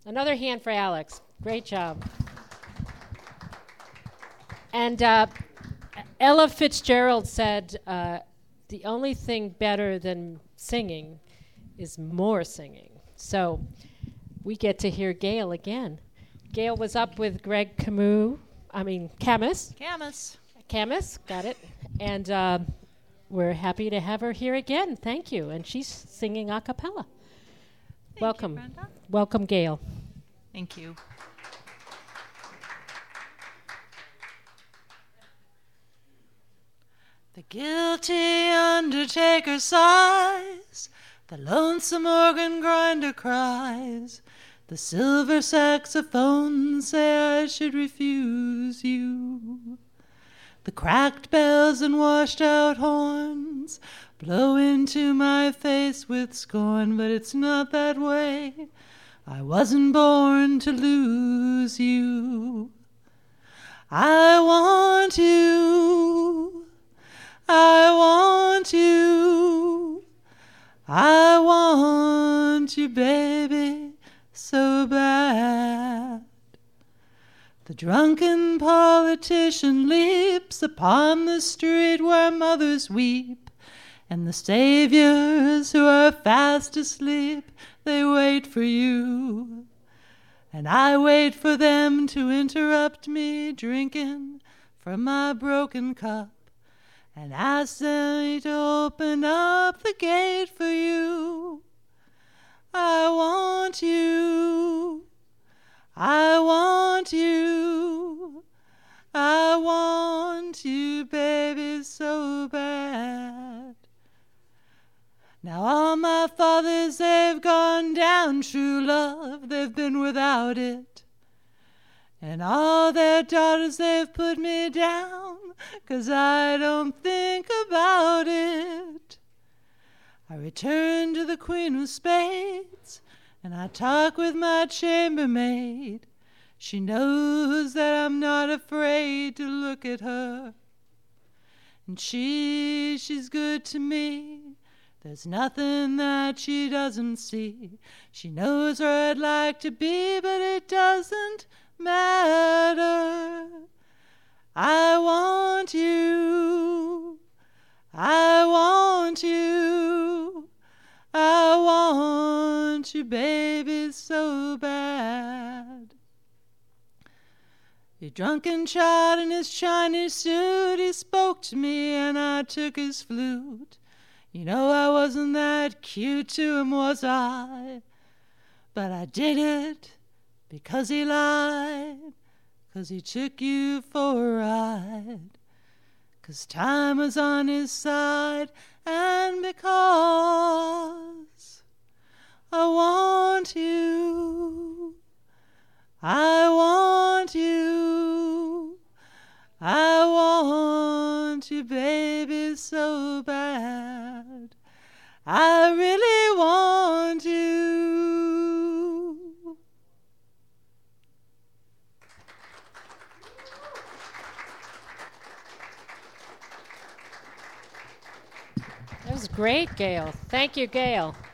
Another hand for Alex. Great job. And Ella Fitzgerald said, the only thing better than singing is more singing. So we get to hear Gail again. Gail was up with Greg Camus, Camus, got it. And we're happy to have her here again. Thank you. And she's singing a cappella. Welcome. You, Brenda. Welcome, Gail. Thank you. The guilty undertaker sighs, the lonesome organ grinder cries, the silver saxophones say I should refuse you. The cracked bells and washed out horns blow into my face with scorn, but it's not that way. I wasn't born to lose you. I want you. I want you. I want you, baby, so bad. The drunken politician leaps upon the street where mothers weep, and the saviors who are fast asleep, they wait for you. And I wait for them to interrupt me drinking from my broken cup, and ask them to open up the gate for you. I want you. I want you. I want you, baby, so bad. Now all my fathers, they've gone down, true love, they've been without it. And all their daughters, they've put me down, 'cause I don't think about it. I return to the Queen of Spades, and I talk with my chambermaid. She knows that I'm not afraid to look at her. And she's good to me. There's nothing that she doesn't see. She knows where I'd like to be, but it doesn't matter. I want you. I want you. I want you, baby, so bad. A drunken child in his Chinese suit, he spoke to me and I took his flute. You know I wasn't that cute to him, was I? But I did it because he lied, 'cause he took you for a ride, 'cause time was on his side, and because I want you. I want you. I want you, baby, so bad. I really want you. That was great, Gail. Thank you, Gail.